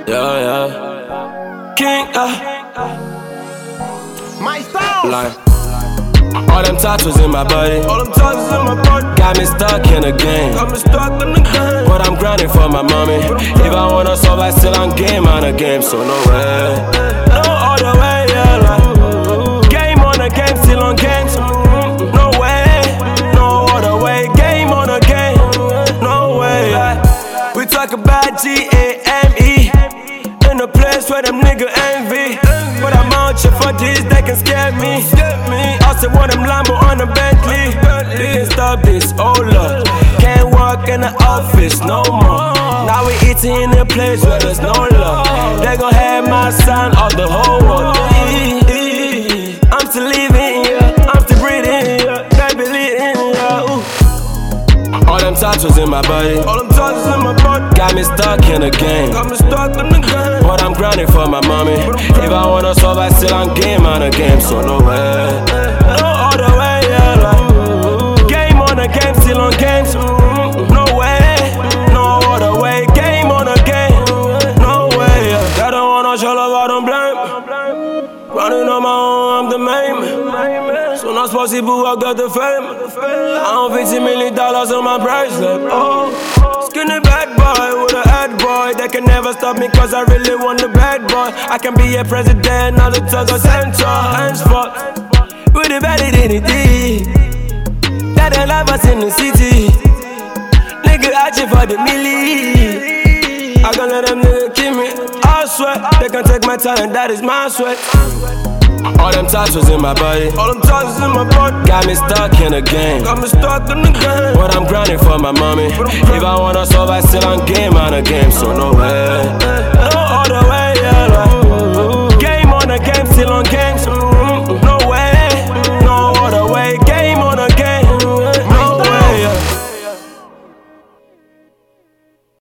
Yeah. King, My style. like, all them tattoos in my body, got me stuck in the game. But I'm grinding for my mommy. If I wanna solve, I still on game on a game, so no way, no other way, yeah. Like, game on a game, still on games. No way, no other way. Game on a game, no way. Like, we talk about G-A-M-E in a place where them nigga envy. But I'm out here for this, they can scare me. I said want them Lambo on a Bentley. We can stop this, oh Lord. Can't walk in the office no more. Now we eating in a place where there's no love. They gon' have my son of the whole world. I'm still living here, I'm still breathing here. They believe in here. All them tattoos in my body, got me stuck in the game. But I'm grinding for my mommy. If I wanna solve, I still on game on a game, so no way, no other way, yeah. Like, game on a game, still on games. No way, no other way. Game on a game, no way, yeah. They don't wanna show love, I don't blame. Running on my own, I'm the main. Soon as possible, I got the fame. I don't $50 million on my bracelet. Oh, skinny bad boy with a head boy. They can never stop me cause I really want the bad boy. I can be a president, not a tug of center. Henceforth, with the better than it did. That they love us in the city. Nigga acting for the milli. I gon' let them nigga kill me. I swear, they can take my talent, that is my sweat. All them tattoos in my body, got me stuck in the game. But I'm grinding for my mommy. If I wanna solve, I still on game on a game, so no way,